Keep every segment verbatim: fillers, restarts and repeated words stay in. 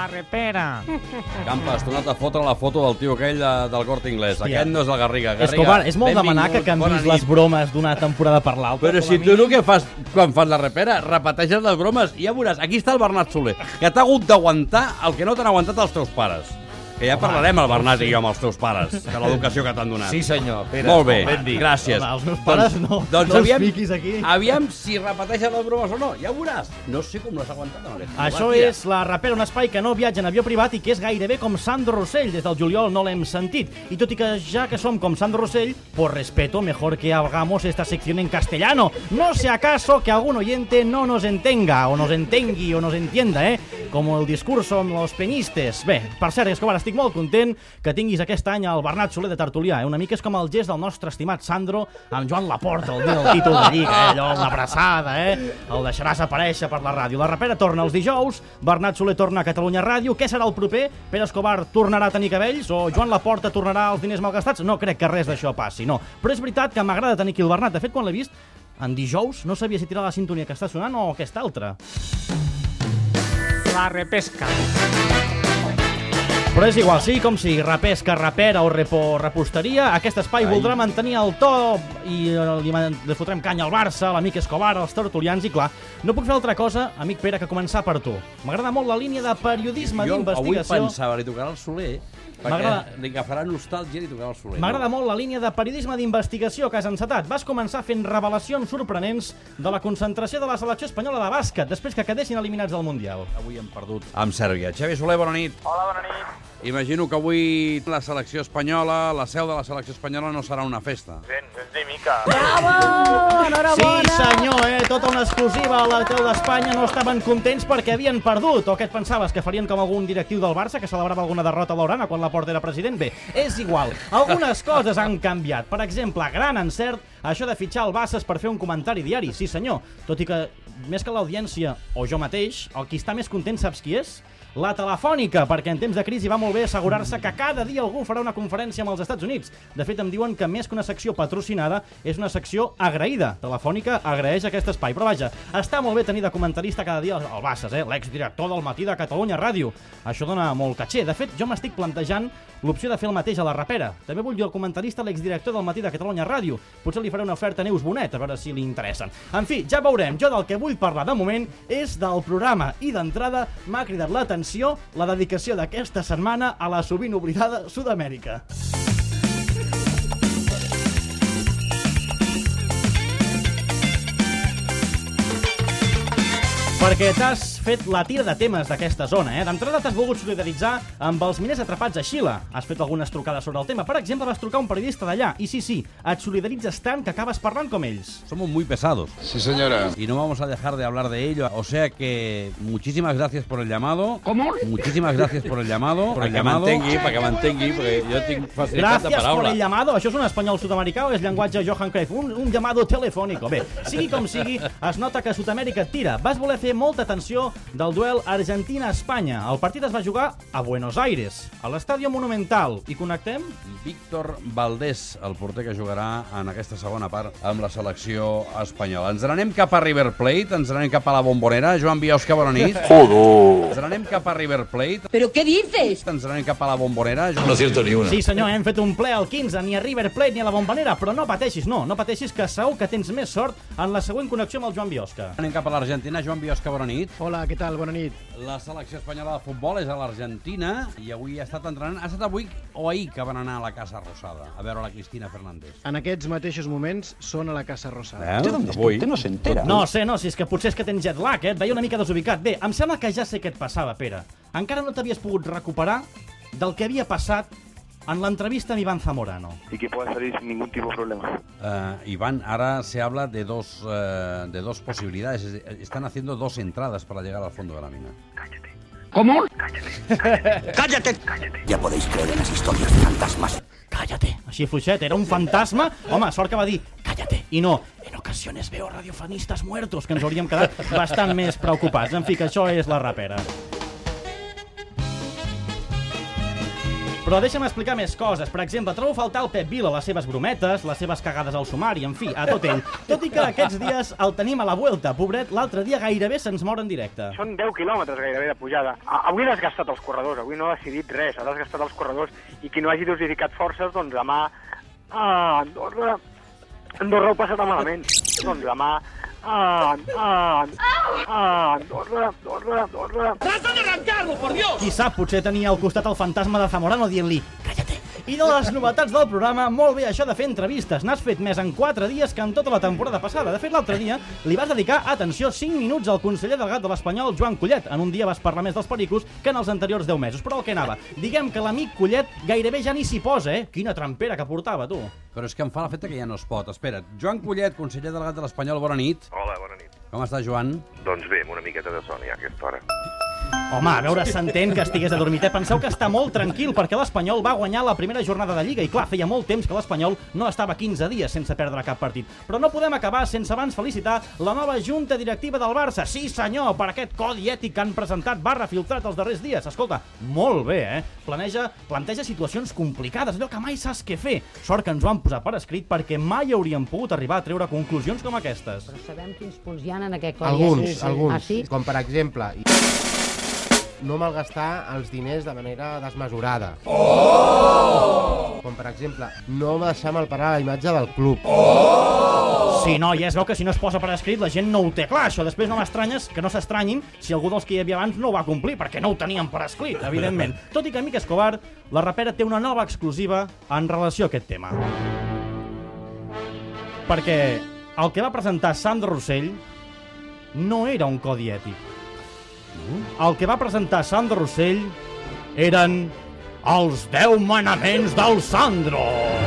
La repera. Campa, has tornat a fotre la foto del tio aquell de, del Corte Inglés. Hòstia. Aquest no és el Garriga. Garriga, Escobar, és molt demanar que benvingut, canvis les bromes d'una temporada per l'altra. Però si tu el que fas quan fas la repera, repeteixes les bromes i ja veuràs, aquí està el Bernat Soler, que t'ha hagut d'aguantar el que no t'han aguantat els teus pares. Que ja parlarem, el Bernat i jo, amb els teus pares, de l'educació que t'han donat. Sí, senyor. Pere, Molt bé, ben dit. gràcies. Home, els meus pares doncs, no, doncs no aviam, els fiquis aquí. Aviam si repeteixes les bromes o no, ja ho veuràs. No sé com l'has aguantat amb aquest. Això és La Repera, un espai que no viatja en avió privat i que és gairebé com Sandro Rossell. Des del juliol no l'hem sentit. I tot i que ja que som com Sandro Rossell, por respeto, mejor que hagamos esta sección en castellano. No sea acaso que algún oyente no nos entenga, o nos entengui, o nos entienda, eh? Como el discurso amb los peñistes. Bé, per cert, Escobar, estic molt content que tinguis aquest any el Bernat Soler de tertulià. Eh? Una mica és com el gest del nostre estimat Sandro amb Joan Laporta, el dia del títol de Lliga, eh? Allò, una abraçada, eh? El deixaràs aparèixer per la ràdio. La Repera torna els dijous, Bernat Soler torna a Catalunya Ràdio. Què serà el proper? Pere Escobar tornarà a tenir cabells? O Joan Laporta tornarà als diners malgastats? No crec que res d'això passi, no. Però és veritat que m'agrada tenir aquí el Bernat. De fet, quan l'he vist, en dijous no sabia si tirar la sintonia que està sonant o aquesta altra. La repesca. Però és igual, sí, com sigui, repesca, repera o repo, reposteria, aquest espai Ai. voldrà mantenir el to i li, li fotrem canya al Barça, l'amic Escobar, als tertulians, i clar, no puc fer altra cosa, amic Pere, que començar per tu. M'agrada molt la línia de periodisme d'investigació. Jo avui pensava, li tocarà el Soler, perquè li agafarà nostàlgia i li tocarà el Soler. M'agrada molt la línia de periodisme d'investigació que has encetat. Vas començar fent revelacions sorprenents de la concentració de la selecció espanyola de bàsquet, després que quedessin eliminats del Mundial. Avui hem perdut amb Sèrbia. Xavi Soler, bona nit. Hola, bona nit. Imagino que avui la selecció espanyola, la seu de la selecció espanyola no serà una festa. Ben, ben de mica. Bravo! Enhorabona! Sí, senyor, eh? Tota una exclusiva a la Teu d'Espanya. No estaven contents perquè havien perdut. O què et pensaves, que farien com algun directiu del Barça que celebrava alguna derrota blaugrana quan Laporta era president? Bé, és igual. Algunes coses han canviat. Per exemple, gran encert, això de fitxar el Bassas per fer un comentari diari. Sí, senyor. Tot i que, més que l'audiència o jo mateix, el qui està més content saps qui és? La Telefònica, perquè en temps de crisi va molt bé assegurar-se que cada dia algú farà una conferència amb els Estats Units. De fet, em diuen que més que una secció patrocinada és una secció agraïda. Telefònica agraeix aquest espai. Però vaja, està molt bé tenir de comentarista cada dia el Bassas, eh? L'exdirector del Matí de Catalunya Ràdio. Això dona molt caché. De fet, jo m'estic plantejant l'opció de fer el mateix a La Repera. També vull dir el comentarista l'exdirector del Matí de Catalunya Ràdio. Potser li faré una oferta a Neus Bonet, a veure si li interessen. En fi, ja veurem. Jo del que vull parlar de moment és del programa. I d'entrada m'ha cridat l'atenció la dedicació d'aquesta setmana a la sovint oblidada Sud-amèrica. Perquè t'has fet la tira de temes d'aquesta zona, eh? D'entrada t'has volgut solidaritzar amb els miners atrapats a Xile. Has fet algunes trucades sobre el tema. Per exemple, vas trucar a un periodista d'allà. I sí, sí, et solidaritzes tant que acabes parlant com ells. Somos muy pesados. Sí, señora. Y no vamos a dejar de hablar de ello. O sea que muchísimas gracias por el llamado. ¿Cómo? Muchísimas gracias por el llamado. Por el Perquè llamado. m'entengui, perquè m'entengui, perquè jo tinc facilitat de Gràcies por paraula. el llamado. Això és un espanyol sud-americà o és llenguatge Johan Cruyff? Un, un llamado telefònico. Bé, sigui com sigui, es nota que Sud-amèrica et tira. Vas voler fer molta atenció del duel Argentina-Espanya. El partit es va jugar a Buenos Aires, a l'Estadio Monumental. I connectem? Víctor Valdés, el porter que jugarà en aquesta segona part amb la selecció espanyola. Ens n'anem cap a River Plate, ens n'anem cap a la Bombonera. Joan Biosca, bona nit. Joder. Ens n'anem cap a River Plate. ¿Pero qué dices? Ens n'anem cap a la Bombonera. No acierto ni una. Sí, senyor, hem fet un ple al quinze, ni a River Plate ni a la Bombonera, però no pateixis, no, no pateixis, que segur que tens més sort en la següent connexió amb el Joan Biosca. Anem cap a l'Argentina. Joan Biosca, bona nit. Hola, què tal? Bona nit. La selecció espanyola de futbol és a l'Argentina i avui ha estat entrenant. Ha estat avui o ahir que van anar a la Casa Rosada a veure la Cristina Fernández. En aquests mateixos moments són a la Casa Rosada. Eh? Avui. no se entera. No sé, no, si és que potser és que tens jet lag, eh? Et veia una mica desubicat. Bé, em sembla que ja sé què et passava, Pere. Encara no t'havies pogut recuperar del que havia passat en l'entrevista amb Iván Zamorano. Y que pueda salir sin ningún tipo de problema. Uh, Iván, ahora se habla de dos, uh, de dos posibilidades. Están haciendo dos entradas para llegar al fondo de la mina. ¿Cómo? ¡Cállate! Ya podéis creer en las historias de fantasmas. Cállate, així fluixet, era un fantasma. Home, sort que va dir, cállate, i no, en ocasiones veo radiofonistas muertos, que ens hauríem quedat bastant més preocupats. En fi, que això és La Repera. Però deixa'm explicar més coses. Per exemple, trobo a faltar el Pep Vila, les seves brometes, les seves cagades al sumari, en fi, a tot ell. Tot i que aquests dies el tenim a la vuelta. Pobret, l'altre dia gairebé se'ns mor en directe. Són deu quilòmetres gairebé de pujada. A- Avui ha desgastat els corredors, avui no ha decidit res, ha desgastat els corredors, i qui no hagi dosificat forces, doncs demà... Ah, Andorra... Andorra ho passarà malament. Doncs demà... Ah, ah, ah, Andorra, Andorra, Andorra... Qui sap, potser tenia al costat el fantasma de Zamorano dient-li «Cállate». I de les novetats del programa, molt bé això de fer entrevistes. N'has fet més en quatre dies que en tota la temporada passada. De fet, l'altre dia li vas dedicar, atenció, cinc minuts al conseller delegat de l'Espanyol, Joan Collet. En un dia vas parlar més dels pericos que en els anteriors deu mesos. Però el que anava, diguem que l'amic Collet gairebé ja ni s'hi posa, eh? Quina trampera que portava, tu. Però és que em fa l'efecte que ja no es pot. Espera't, Joan Collet, conseller delegat de l'Espanyol, bona nit. Hola, bona nit. Com està, Joan? Doncs bé, amb una miqueta de son ja a aquesta hora. Home, a veure, s'entén que estigués adormit. Eh? Penseu que està molt tranquil perquè l'Espanyol va guanyar la primera jornada de Lliga i clar, feia molt temps que l'Espanyol no estava quinze dies sense perdre cap partit. Però no podem acabar sense abans felicitar la nova junta directiva del Barça. Sí, senyor, per aquest codi ètic que han presentat barra filtrat els darrers dies. Escolta, molt bé, eh? Planeja, planteja situacions complicades, allò que mai saps què fer. Sort que ens ho han posat per escrit perquè mai hauríem pogut arribar a treure conclusions com aquestes. Però sabem quins punts hi ha en aquest codi. Alguns, ètic. alguns. Ah, sí? Com per exemple, no malgastar els diners de manera desmesurada. Oh! Com per exemple, no deixar malparar la imatge del club. Oh! Sí, no, ja es veu que si no es posa per escrit la gent no ho té clar, això. Després no m'estranyes que no s'estranyin si algú dels que hi havia abans no ho va complir, perquè no ho tenien per escrit, evidentment. Tot i que, amic Escobar, la rapera té una nova exclusiva en relació a aquest tema. Perquè el que va presentar Sandro Rossell no era un codi ètic. El que va presentar Sandro Rossell eren els deu manaments del Sandro.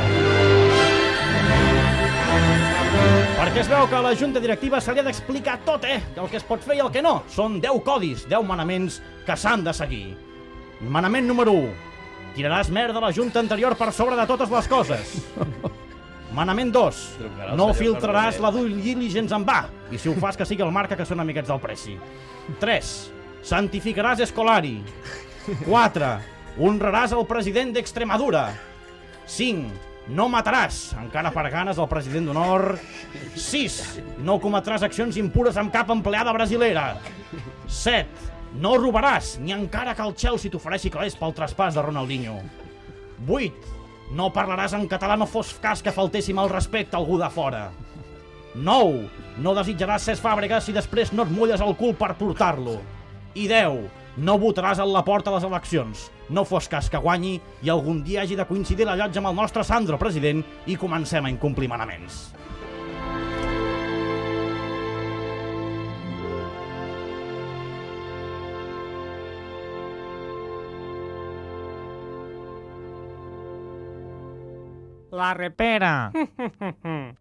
Perquè es veu que a la junta directiva se li ha d'explicar tot, eh? El que es pot fer i el que no. Són deu codis, deu manaments que s'han de seguir. Manament número u. Tiraràs merda a la junta anterior per sobre de totes les coses. Manament dos. No filtraràs la due diligence en va. I si ho fas que sigui el marca que són amiguets del Preci. tres. Santificaràs Escolari. quatre. Honraràs el president d'Extremadura. cinc. No mataràs, encara per ganes, el president d'honor. sis. No cometràs accions impures amb cap empleada brasilera. set. No robaràs, ni encara que el Chelsea t'ofereixi calés pel traspàs de Ronaldinho. vuit. No parlaràs en català, no fos cas que faltéssim al respecte a algú de fora. nou. No desitjaràs Cesc Fàbregas si després no et mulles el cul per portar-lo. I deu. No votaràs a la porta a les eleccions. No fos cas que guanyi i algun dia hagi de coincidir la llotja amb el nostre Sandro, president, i comencem a incomplir manaments. La repera.